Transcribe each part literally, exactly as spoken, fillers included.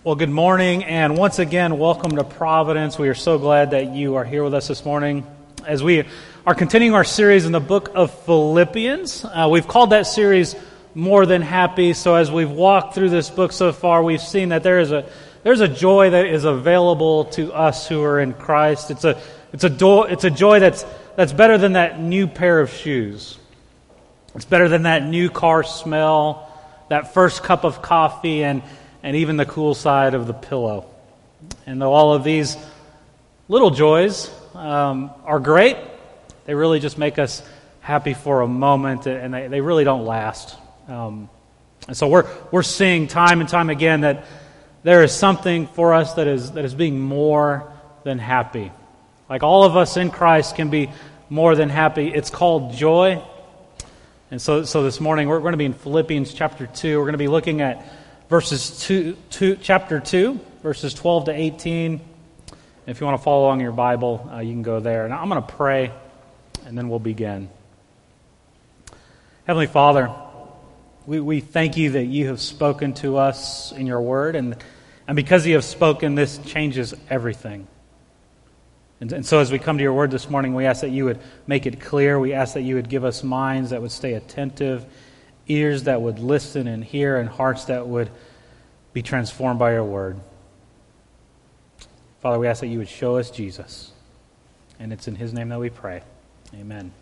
Well, good morning, and once again, welcome to Providence. We are so glad that you are here with us this morning as we are continuing our series in the book of Philippians. Uh, we've called that series More Than Happy, so as we've walked through this book so far, we've seen that there is a there's a joy that is available to us who are in Christ. It's a it's a do, it's a joy that's that's better than that new pair of shoes. It's better than that new car smell, that first cup of coffee, and and even the cool side of the pillow. And though all of these little joys um, are great, they really just make us happy for a moment, and they, they really don't last. Um, and so we're we're seeing time and time again that there is something for us that is that is being more than happy. Like all of us in Christ can be more than happy. It's called joy. And so, so this morning we're going to be in Philippians chapter two. We're going to be looking at verses two, two, chapter two, verses twelve to eighteen. And if you want to follow along in your Bible, uh, you can go there. And I'm going to pray, and then we'll begin. Heavenly Father, we, we thank you that you have spoken to us in your word, and, and because you have spoken, this changes everything. And, and so as we come to your word this morning, we ask that you would make it clear. We ask that you would give us minds that would stay attentive, ears that would listen and hear, and hearts that would be transformed by your word. Father, we ask that you would show us Jesus. And it's in his name that we pray. Amen.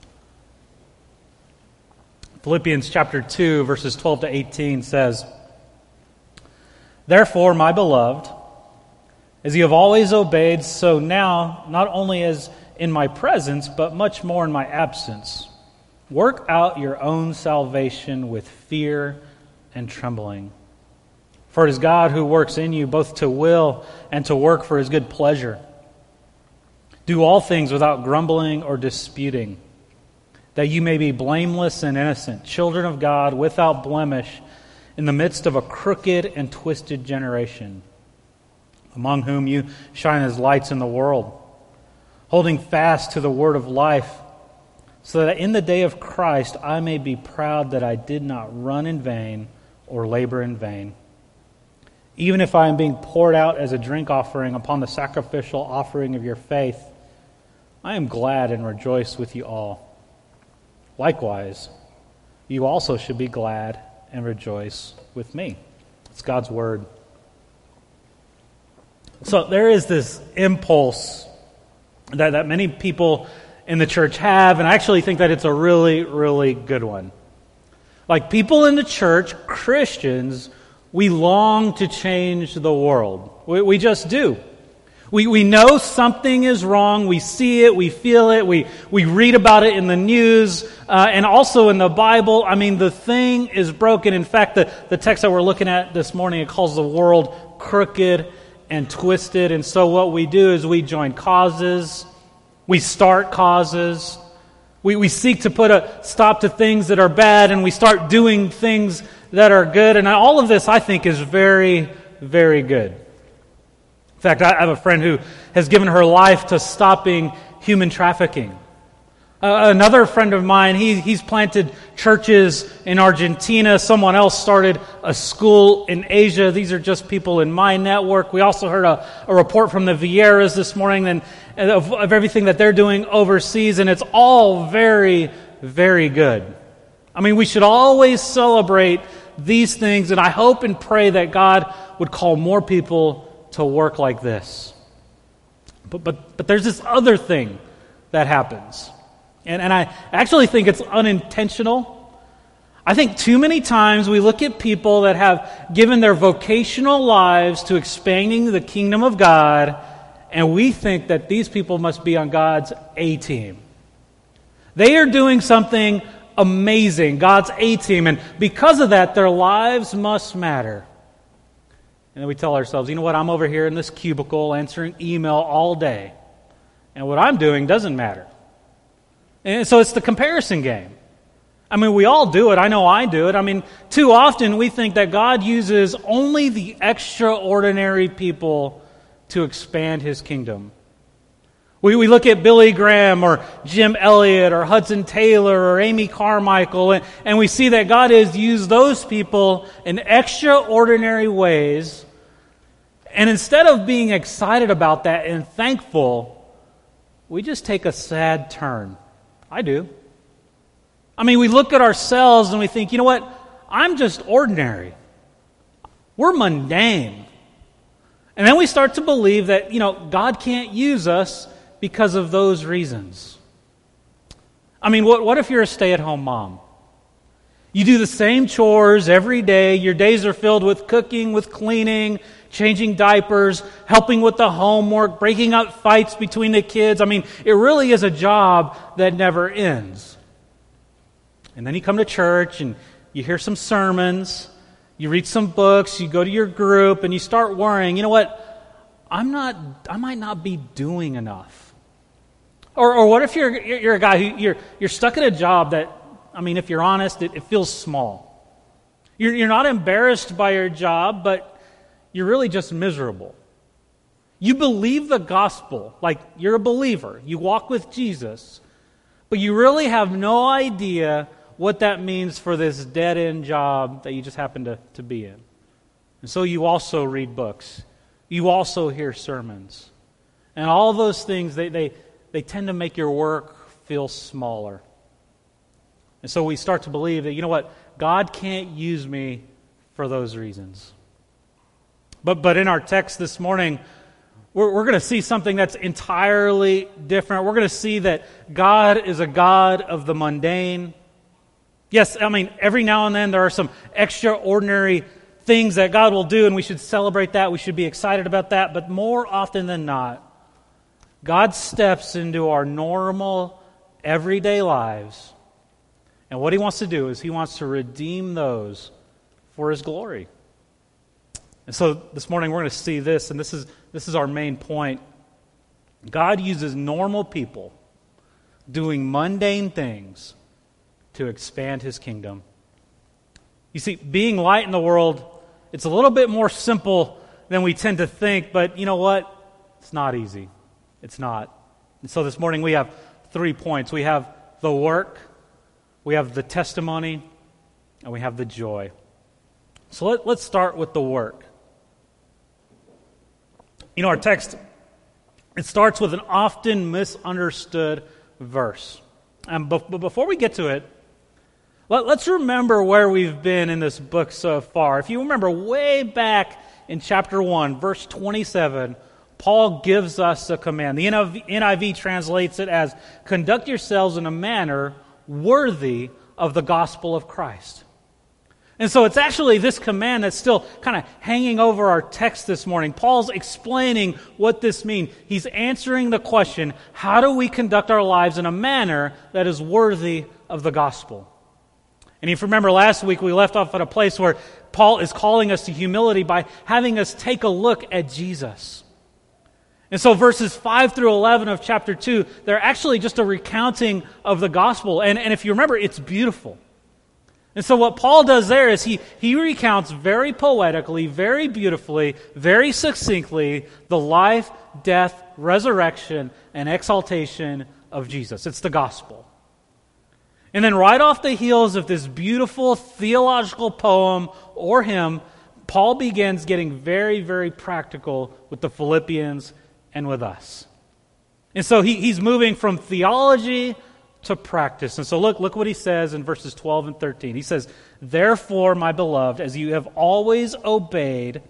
Philippians chapter two, verses twelve to eighteen says, "Therefore, my beloved, as you have always obeyed, so now, not only as in my presence, but much more in my absence, work out your own salvation with fear and trembling. For it is God who works in you both to will and to work for his good pleasure. Do all things without grumbling or disputing, that you may be blameless and innocent, children of God without blemish, in the midst of a crooked and twisted generation, among whom you shine as lights in the world, holding fast to the word of life, so that in the day of Christ I may be proud that I did not run in vain or labor in vain. Even if I am being poured out as a drink offering upon the sacrificial offering of your faith, I am glad and rejoice with you all. Likewise, you also should be glad and rejoice with me." It's God's word. So there is this impulse that, that many people in the church have, and I actually think that it's a really, really good one. Like people in the church, Christians, we long to change the world. We, we just do. We we know something is wrong. We see it. We feel it. We we read about it in the news uh, and also in the Bible. I mean, the thing is broken. In fact, the, the text that we're looking at this morning, it calls the world crooked and twisted. And so what we do is we join causes. We start causes. We we seek to put a stop to things that are bad, and we start doing things that are good. And all of this, I think, is very, very good. In fact, I have a friend who has given her life to stopping human trafficking. Uh, another friend of mine, he, he's planted churches in Argentina. Someone else started a school in Asia. These are just people in my network. We also heard a, a report from the Vieras this morning and, and of, of everything that they're doing overseas, and it's all very, very good. I mean, we should always celebrate these things, and I hope and pray that God would call more people to work like this. But but but there's this other thing that happens. And and I actually think it's unintentional. I think too many times we look at people that have given their vocational lives to expanding the kingdom of God, and we think that these people must be on God's A-team. They are doing something amazing, God's A-team, and because of that, their lives must matter. And then we tell ourselves, you know what, I'm over here in this cubicle answering email all day, and what I'm doing doesn't matter. And so it's the comparison game. I mean, we all do it. I know I do it. I mean, too often we think that God uses only the extraordinary people to expand his kingdom. We we look at Billy Graham or Jim Elliot or Hudson Taylor or Amy Carmichael, and, and we see that God has used those people in extraordinary ways And instead of being excited about that and thankful, we just take a sad turn. I do. I mean, we look at ourselves and we think, you know what? I'm just ordinary. We're mundane. And then we start to believe that, you know, God can't use us because of those reasons. I mean, what, what if you're a stay-at-home mom? You do the same chores every day. Your days are filled with cooking, with cleaning, changing diapers, helping with the homework, breaking up fights between the kids. I mean, it really is a job that never ends. And then you come to church and you hear some sermons, you read some books, you go to your group, and you start worrying, you know what, I'm not, I might not be doing enough. Or, or what if you're you're a guy who you're you're stuck at a job that, I mean, if you're honest, it, it feels small. You're you're not embarrassed by your job, but you're really just miserable. You believe the gospel, like you're a believer. You walk with Jesus, but you really have no idea what that means for this dead-end job that you just happen to, to be in. And so you also read books. You also hear sermons. And all those things, they, they, they tend to make your work feel smaller. And so we start to believe that, you know what, God can't use me for those reasons. But but in our text this morning, we're, we're going to see something that's entirely different. We're going to see that God is a God of the mundane. Yes, I mean, every now and then there are some extraordinary things that God will do, and we should celebrate that. We should be excited about that. But more often than not, God steps into our normal, everyday lives. And what He wants to do is He wants to redeem those for His glory. And so this morning we're going to see this, and this is this is our main point. God uses normal people doing mundane things to expand His kingdom. You see, being light in the world, it's a little bit more simple than we tend to think, but you know what? It's not easy. It's not. And so this morning we have three points. We have the work, we have the testimony, and we have the joy. So let, let's start with the work. You know, our text, it starts with an often misunderstood verse. Um, but, but before we get to it, let, let's remember where we've been in this book so far. If you remember way back in chapter one, verse twenty-seven, Paul gives us a command. The N I V translates it as, conduct yourselves in a manner worthy of the gospel of Christ. And so it's actually this command that's still kind of hanging over our text this morning. Paul's explaining what this means. He's answering the question, how do we conduct our lives in a manner that is worthy of the gospel? And if you remember last week, we left off at a place where Paul is calling us to humility by having us take a look at Jesus. And so verses five through eleven of chapter two, they're actually just a recounting of the gospel. And, and if you remember, it's beautiful. And so what Paul does there is he, he recounts very poetically, very beautifully, very succinctly the life, death, resurrection, and exaltation of Jesus. It's the gospel. And then right off the heels of this beautiful theological poem or hymn, Paul begins getting very, very practical with the Philippians and with us. And so he, he's moving from theology to practice. And so look, look what he says in verses twelve and thirteen. He says, therefore, my beloved, as you have always obeyed,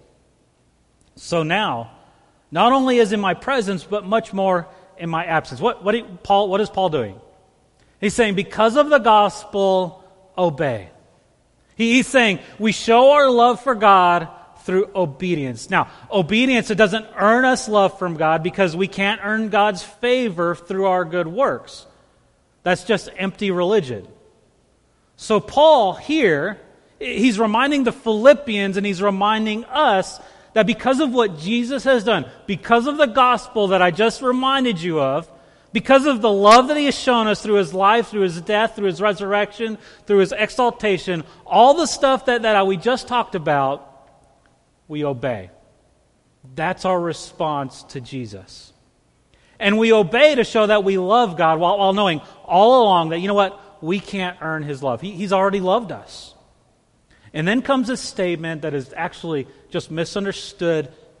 so now, not only as in my presence, but much more in my absence. What, what, he, Paul, what is Paul doing? He's saying, because of the gospel, obey. He, he's saying, we show our love for God through obedience. Now, obedience, it doesn't earn us love from God because we can't earn God's favor through our good works. That's just empty religion. So Paul here, he's reminding the Philippians and he's reminding us that because of what Jesus has done, because of the gospel that I just reminded you of, because of the love that he has shown us through his life, through his death, through his resurrection, through his exaltation, all the stuff that, that we just talked about, we obey. That's our response to Jesus. And we obey to show that we love God while, while knowing all along that, you know what, we can't earn his love. He, he's already loved us. And then comes a statement that is actually just misunderstood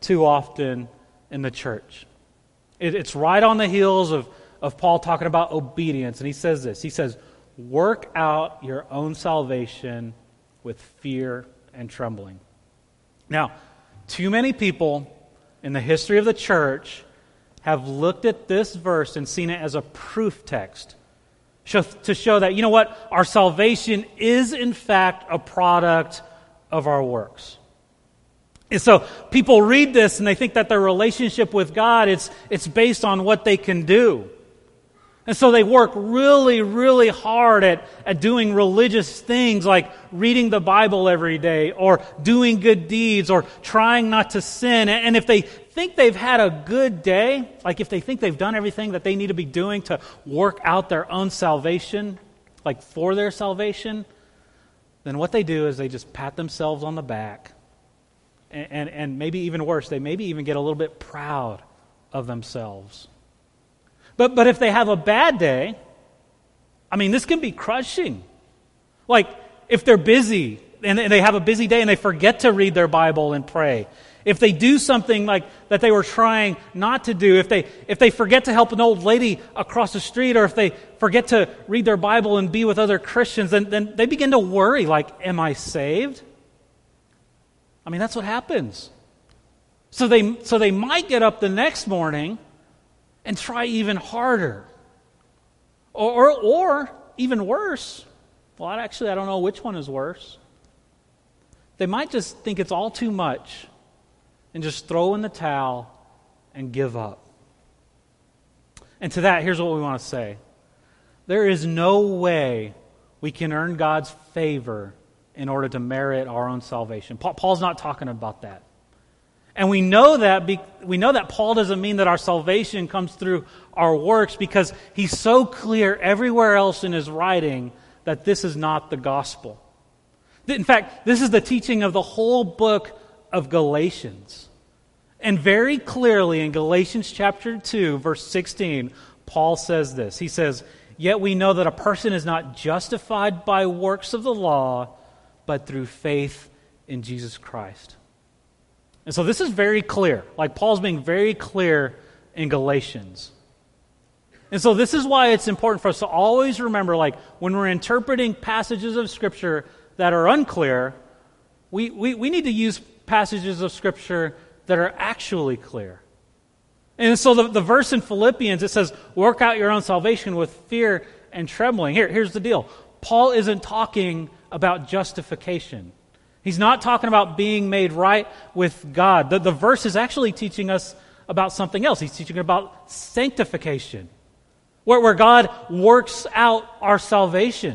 too often in the church. It, it's right on the heels of, of Paul talking about obedience. And he says this. He says, work out your own salvation with fear and trembling. Now, too many people in the history of the church have looked at this verse and seen it as a proof text show, to show that, you know what, our salvation is in fact a product of our works. And so people read this and they think that their relationship with God, it's, it's based on what they can do. And so they work really, really hard at, at doing religious things like reading the Bible every day or doing good deeds or trying not to sin. And if they think they've had a good day, like if they think they've done everything that they need to be doing to work out their own salvation, like for their salvation, then what they do is they just pat themselves on the back. And, and, and maybe even worse, they maybe even get a little bit proud of themselves. But but if they have a bad day, I mean, this can be crushing. Like, if they're busy, and they have a busy day and they forget to read their Bible and pray. If they do something like that they were trying not to do, if they if they forget to help an old lady across the street, or if they forget to read their Bible and be with other Christians, then, then they begin to worry, like, am I saved? I mean, that's what happens. So they so they might get up the next morning and try even harder. Or, or, or even worse, well, actually, I don't know which one is worse. They might just think it's all too much and just throw in the towel and give up. And to that, here's what we want to say. There is no way we can earn God's favor in order to merit our own salvation. Paul's not talking about that. And we know that be, we know that Paul doesn't mean that our salvation comes through our works, because he's so clear everywhere else in his writing that this is not the gospel. In fact, this is the teaching of the whole book of Galatians. And very clearly in Galatians chapter two, verse sixteen, Paul says this. He says, "Yet we know that a person is not justified by works of the law, but through faith in Jesus Christ." And so this is very clear. Like, Paul's being very clear in Galatians. And so this is why it's important for us to always remember, like, when we're interpreting passages of Scripture that are unclear, we, we, we need to use passages of Scripture that are actually clear. And so the, the verse in Philippians, it says, work out your own salvation with fear and trembling. Here, here's the deal. Paul isn't talking about justification. He's not talking about being made right with God. The, the verse is actually teaching us about something else. He's teaching about sanctification, where, where God works out our salvation.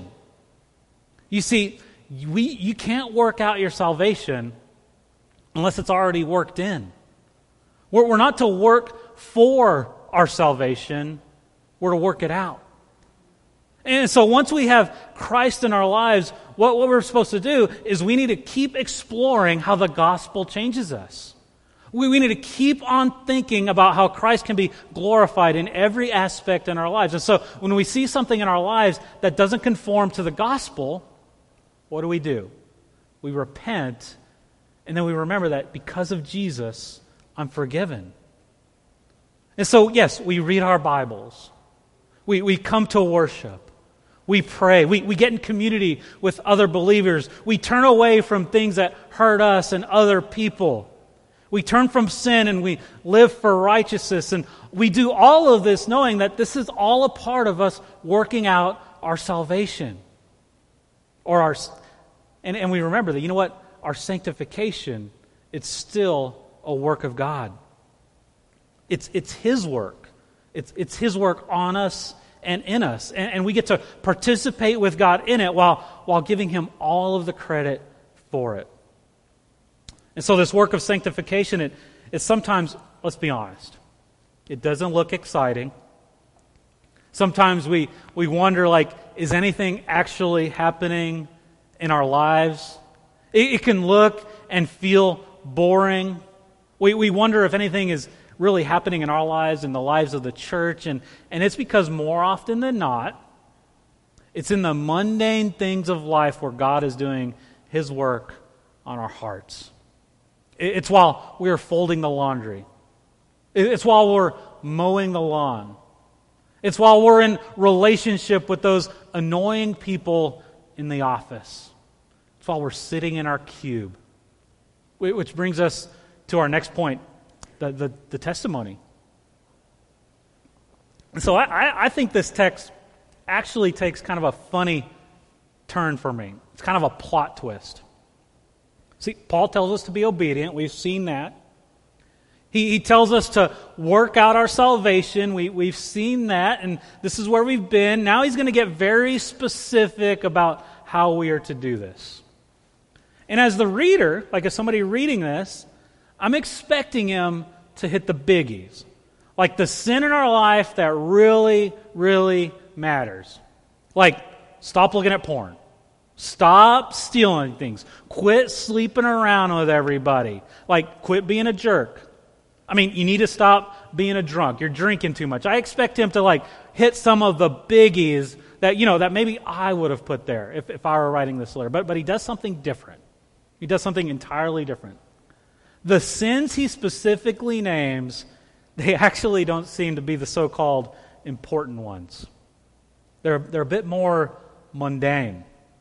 You see, we you can't work out your salvation unless it's already worked in. We're, we're not to work for our salvation. We're to work it out. And so once we have Christ in our lives, what, what we're supposed to do is we need to keep exploring how the gospel changes us. We, we need to keep on thinking about how Christ can be glorified in every aspect in our lives. And so when we see something in our lives that doesn't conform to the gospel, what do we do? We repent, and then we remember that because of Jesus, I'm forgiven. And so, yes, we read our Bibles. We, we come to worship. We pray. We, we get in community with other believers. We turn away from things that hurt us and other people. We turn from sin and we live for righteousness. And we do all of this knowing that this is all a part of us working out our salvation. Or our, and, and we remember that, you know what? Our sanctification, it's still a work of God. It's, it's His work. It's, it's His work on us and in us. And, and we get to participate with God in it while, while giving Him all of the credit for it. And so this work of sanctification, it, it sometimes, let's be honest, it doesn't look exciting. Sometimes we, we wonder, like, is anything actually happening in our lives? It, it can look and feel boring. We, we wonder if anything is really happening in our lives and the lives of the church. And, and it's because more often than not, it's in the mundane things of life where God is doing His work on our hearts. It's while we're folding the laundry. It's while we're mowing the lawn. It's while we're in relationship with those annoying people in the office. It's while we're sitting in our cube. Which brings us to our next point, the, the, the testimony. And so I, I think this text actually takes kind of a funny turn for me. It's kind of a plot twist. See, Paul tells us to be obedient. We've seen that. He, he tells us to work out our salvation. We, we've seen that, and this is where we've been. Now he's going to get very specific about how we are to do this. And as the reader, like as somebody reading this, I'm expecting him to hit the biggies. Like the sin in our life that really, really matters. Like, stop looking at porn. Stop stealing things. Quit sleeping around with everybody. Like, quit being a jerk. I mean, you need to stop being a drunk. You're drinking too much. I expect him to, like, hit some of the biggies that, you know, that maybe I would have put there if, if I were writing this letter. But, but he does something different. He does something entirely different. The sins he specifically names, they actually don't seem to be the so-called important ones. They're, they're a bit more mundane.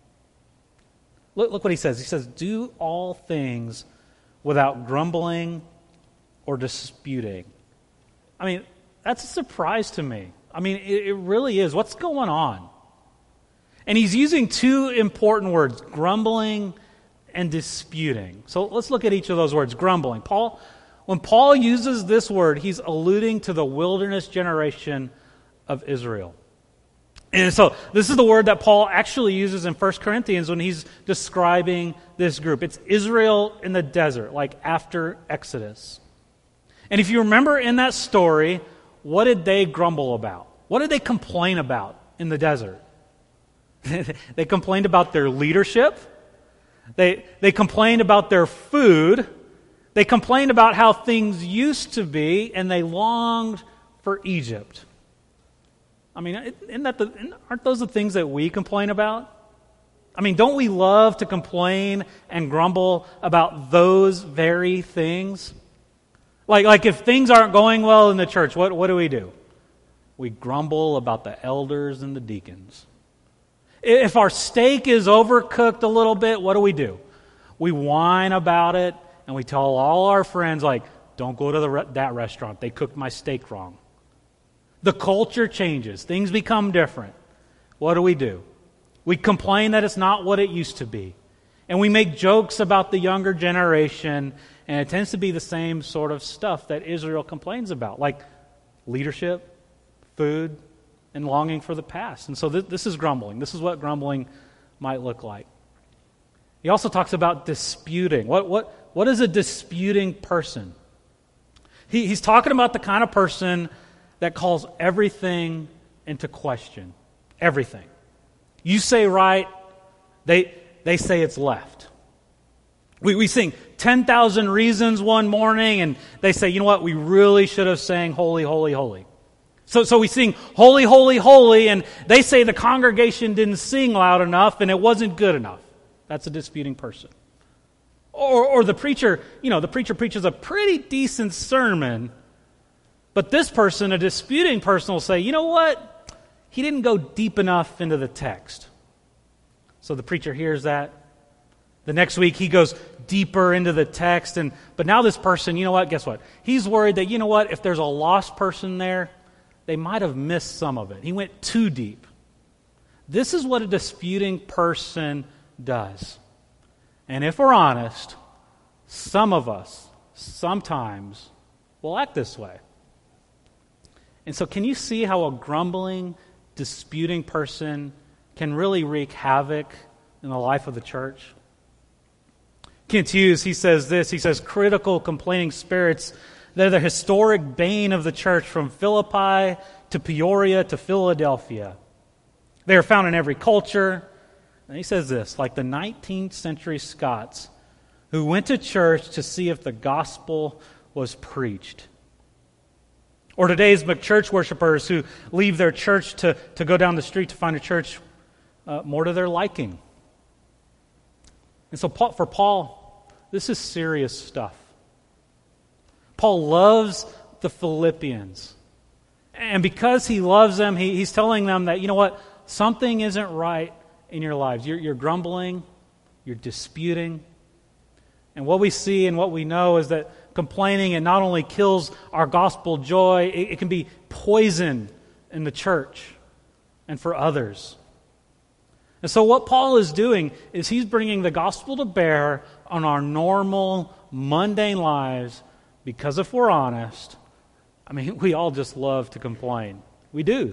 Look, look what he says. He says, do all things without grumbling or disputing. I mean, that's a surprise to me. I mean, it, it really is. What's going on? And he's using two important words, grumbling and disputing. So let's look at each of those words. Grumbling. Paul, when Paul uses this word, he's alluding to the wilderness generation of Israel. And so this is the word that Paul actually uses in First Corinthians when he's describing this group. It's Israel in the desert, like after Exodus. And if you remember in that story, what did they grumble about? What did they complain about in the desert? They complained about their leadership. They, they complained about their food. They complained about how things used to be, and they longed for Egypt. I mean, isn't that the, aren't those the things that we complain about? I mean, don't we love to complain and grumble about those very things? Like, like if things aren't going well in the church, what, what do we do? We grumble about the elders and the deacons. If our steak is overcooked a little bit, what do we do? We whine about it, and we tell all our friends, like, don't go to the re- that restaurant. They cooked my steak wrong. The culture changes. Things become different. What do we do? We complain that it's not what it used to be. And we make jokes about the younger generation, and it tends to be the same sort of stuff that Israel complains about, like leadership, food, and longing for the past. And so th- this is grumbling. This is what grumbling might look like. He also talks about disputing. What, what, what is a disputing person? He, he's talking about the kind of person that calls everything into question. Everything. You say right, they they say it's left. We we sing ten thousand Reasons one morning, and they say, you know what, we really should have sang Holy, Holy, Holy. So so we sing Holy, Holy, Holy, and they say the congregation didn't sing loud enough and it wasn't good enough. That's a disputing person. Or or the preacher, you know, the preacher preaches a pretty decent sermon, but this person, a disputing person, will say, you know what? He didn't go deep enough into the text. So the preacher hears that. The next week he goes deeper into the text. and But now this person, you know what? Guess what? He's worried that, you know what? If there's a lost person there, they might have missed some of it. He went too deep. This is what a disputing person does. And if we're honest, some of us sometimes will act this way. And so can you see how a grumbling, disputing person can really wreak havoc in the life of the church? Kent Hughes, he says this, he says, critical, complaining spirits, they're the historic bane of the church from Philippi to Peoria to Philadelphia. They are found in every culture. And he says this, like the nineteenth century Scots who went to church to see if the gospel was preached. Or today's church worshipers who leave their church to, to go down the street to find a church uh, more to their liking. And so Paul, for Paul, this is serious stuff. Paul loves the Philippians. And because he loves them, he, he's telling them that, you know what, something isn't right in your lives. You're, you're grumbling, you're disputing. And what we see and what we know is that complaining, it not only kills our gospel joy, it, it can be poison in the church and for others. And so what Paul is doing is he's bringing the gospel to bear on our normal, mundane lives, because if we're honest, I mean, we all just love to complain. We do.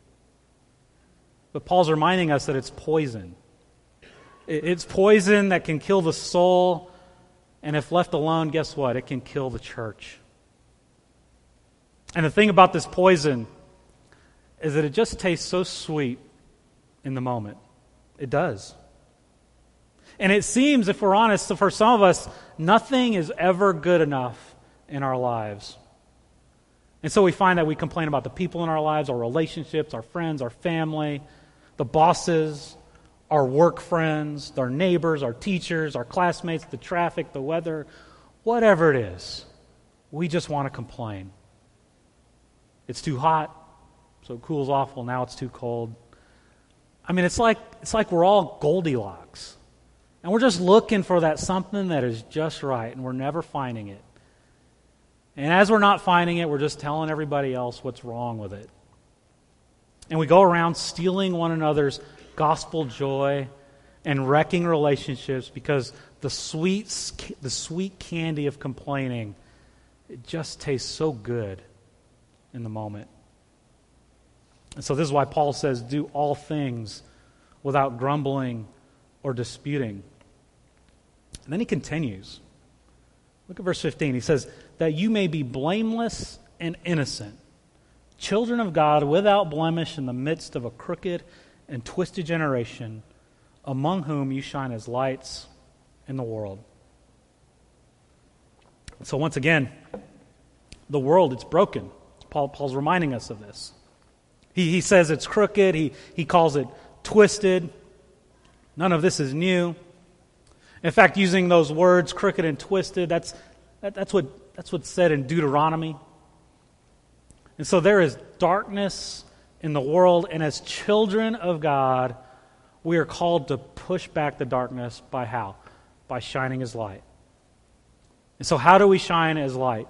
But Paul's reminding us that it's poison. It's poison that can kill the soul, and if left alone, guess what? It can kill the church. And the thing about this poison is that it just tastes so sweet in the moment. It does. And it seems, if we're honest, for some of us, nothing is ever good enough in our lives. And so we find that we complain about the people in our lives, our relationships, our friends, our family, the bosses, our work friends, our neighbors, our teachers, our classmates, the traffic, the weather, whatever it is. We just want to complain. It's too hot, so it cools off. Well, now it's too cold. I mean, it's like it's like we're all Goldilocks. And we're just looking for that something that is just right, and we're never finding it. And as we're not finding it, we're just telling everybody else what's wrong with it. And we go around stealing one another's gospel joy and wrecking relationships because the sweet, the sweet candy of complaining, it just tastes so good in the moment. And so this is why Paul says, do all things without grumbling or disputing. And then he continues. Look at verse fifteen. He says, that you may be blameless and innocent, children of God without blemish in the midst of a crooked and twisted generation, among whom you shine as lights in the world. So once again, the world, it's broken. Paul, Paul's reminding us of this. He, he says it's crooked. He, he calls it twisted. None of this is new. In fact, using those words, crooked and twisted, that's that, that's what that's what's said in Deuteronomy. And so there is darkness in the world, and as children of God, we are called to push back the darkness by how? By shining as light. And so how do we shine as light?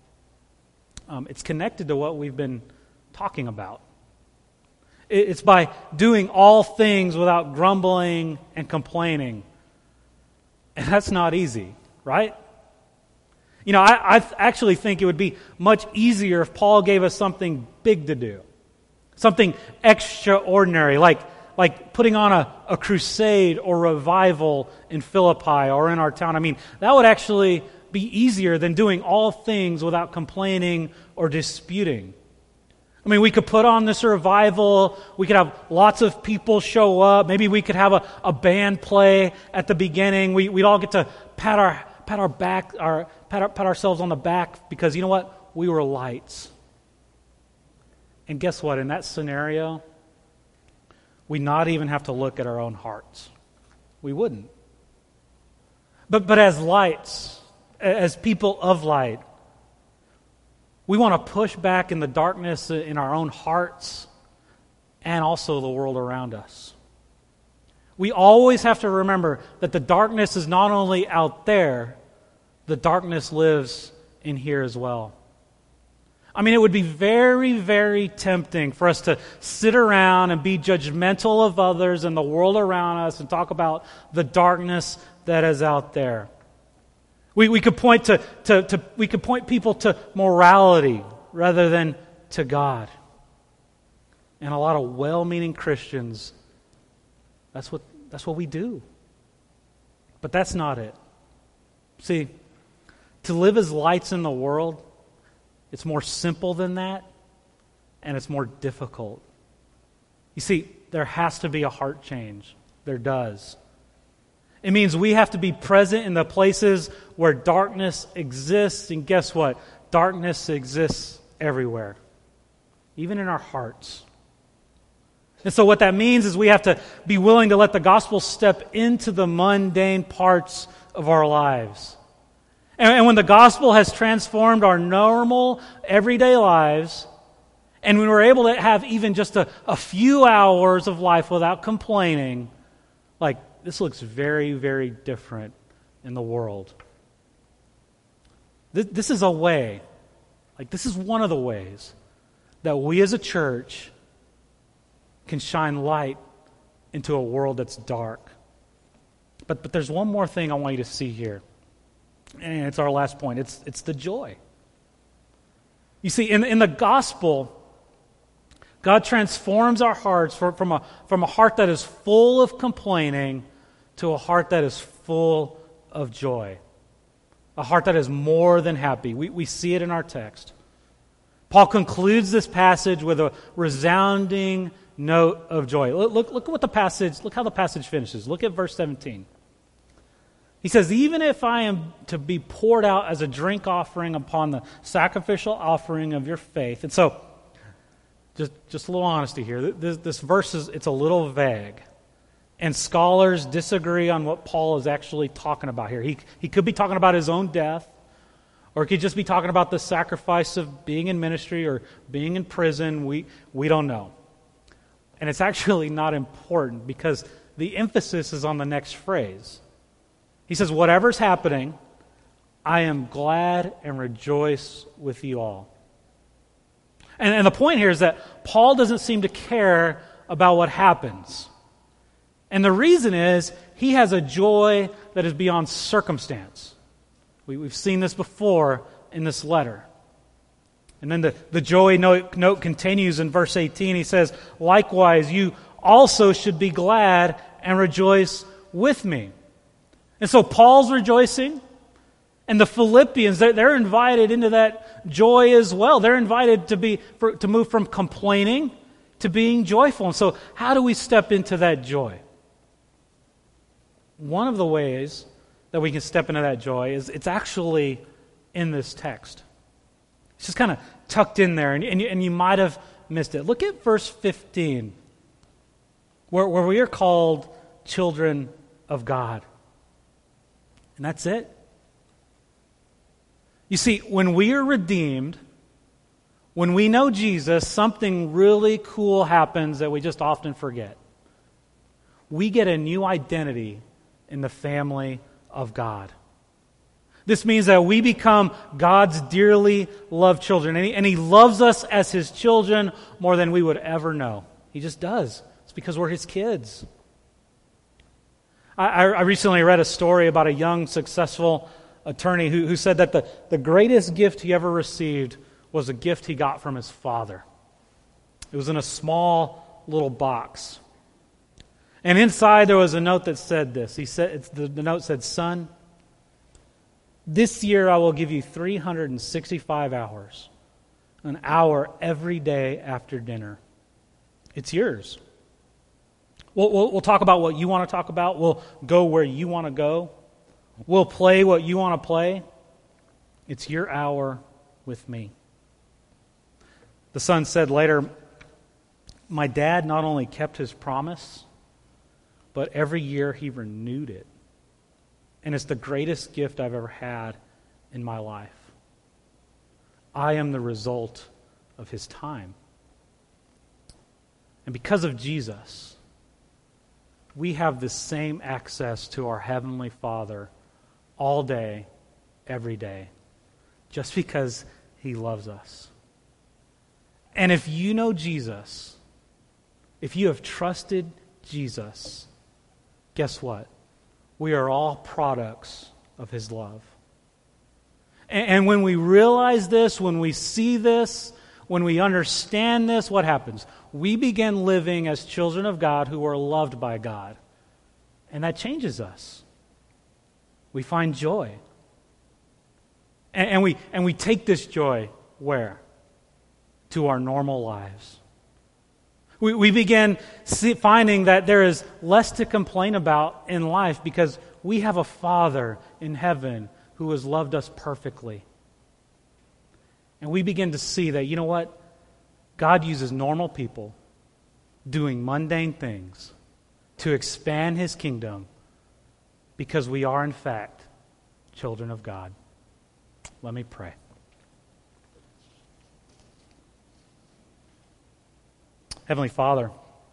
Um, it's connected to what we've been talking about. It, it's by doing all things without grumbling and complaining. And that's not easy, right? You know, I, I actually think it would be much easier if Paul gave us something big to do. Something extraordinary, like, like putting on a, a crusade or revival in Philippi or in our town. I mean, that would actually be easier than doing all things without complaining or disputing. I mean, we could put on this revival. We could have lots of people show up. Maybe we could have a, a band play at the beginning. We, we'd all get to pat our pat our back, our pat, our, pat ourselves on the back because, you know what? We were lights. And guess what? In that scenario, we not even have to look at our own hearts. We wouldn't. But but as lights, as people of light, we want to push back in the darkness in our own hearts and also the world around us. We always have to remember that the darkness is not only out there, the darkness lives in here as well. I mean, it would be very, very tempting for us to sit around and be judgmental of others and the world around us and talk about the darkness that is out there. We we could point to, to, to we could point people to morality rather than to God. And a lot of well-meaning Christians, that's what that's what we do. But that's not it. See, to live as lights in the world, it's more simple than that, and it's more difficult. You see, there has to be a heart change. There does. It means we have to be present in the places where darkness exists, and guess what? Darkness exists everywhere, even in our hearts. And so what that means is we have to be willing to let the gospel step into the mundane parts of our lives. And, and when the gospel has transformed our normal, everyday lives, and when we're able to have even just a, a few hours of life without complaining, like, this looks very, very different in the world. This, this is a way, like, this is one of the ways that we as a church can shine light into a world that's dark. But but there's one more thing I want you to see here. And it's our last point. It's it's the joy. You see, in, in the gospel, God transforms our hearts from, from, a, from a heart that is full of complaining to a heart that is full of joy. A heart that is more than happy. We, we see it in our text. Paul concludes this passage with a resounding note of joy. Look, look, look at what the passage, look how the passage finishes. Look at verse seventeen. He says, even if I am to be poured out as a drink offering upon the sacrificial offering of your faith. And so, just, just a little honesty here. This, this verse is, it's a little vague. And scholars disagree on what Paul is actually talking about here. He, he could be talking about his own death, or he could just be talking about the sacrifice of being in ministry or being in prison. We, we don't know. And it's actually not important because the emphasis is on the next phrase. He says, whatever's happening, I am glad and rejoice with you all. And, and the point here is that Paul doesn't seem to care about what happens. And the reason is he has a joy that is beyond circumstance. We, we've seen this before in this letter. And then the, the joy note, note continues in verse eighteen. He says, likewise, you also should be glad and rejoice with me. And so Paul's rejoicing, and the Philippians, they're, they're invited into that joy as well. They're invited to be for, to move from complaining to being joyful. And so how do we step into that joy? One of the ways that we can step into that joy is it's actually in this text. It's just kind of tucked in there, and, and, you, and you might have missed it. Look at verse fifteen, where, where we are called children of God. And that's it. You see, when we are redeemed, when we know Jesus, something really cool happens that we just often forget. We get a new identity in the family of God. This means that we become God's dearly loved children. And he, and he loves us as His children more than we would ever know. He just does. It's because we're His kids. I, I recently read a story about a young, successful attorney who, who said that the, the greatest gift he ever received was a gift he got from his father. It was in a small little box. And inside there was a note that said this. He said, it's, the, the note said, son, this year I will give you three hundred sixty-five hours, an hour every day after dinner. It's yours. We'll, we'll, we'll talk about what you want to talk about. We'll go where you want to go. We'll play what you want to play. It's your hour with me. The son said later, my dad not only kept his promise, but every year he renewed it. And it's the greatest gift I've ever had in my life. I am the result of his time. And because of Jesus, we have the same access to our Heavenly Father all day, every day, just because He loves us. And if you know Jesus, if you have trusted Jesus, guess what? We are all products of His love. And, and when we realize this, when we see this, when we understand this, what happens? We begin living as children of God who are loved by God. And that changes us. We find joy. And, and, we, and we take this joy where? To our normal lives. We, we begin see, finding that there is less to complain about in life because we have a Father in heaven who has loved us perfectly. And we begin to see that, you know what? God uses normal people doing mundane things to expand His kingdom because we are, in fact, children of God. Let me pray. Heavenly Father,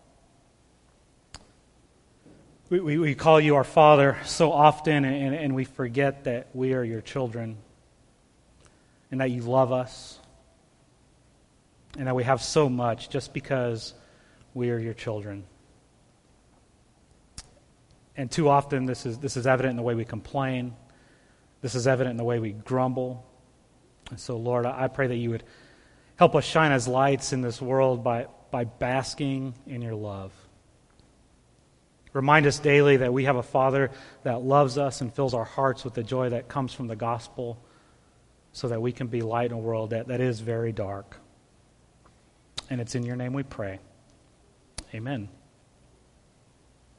we, we, we call you our Father so often, and, and we forget that we are your children, and that you love us, and that we have so much just because we are your children. And too often this is this is evident in the way we complain. This is evident in the way we grumble. And so, Lord, I pray that you would help us shine as lights in this world by, by basking in your love. Remind us daily that we have a Father that loves us and fills our hearts with the joy that comes from the gospel, so that we can be light in a world that, that is very dark. And it's in your name we pray. Amen.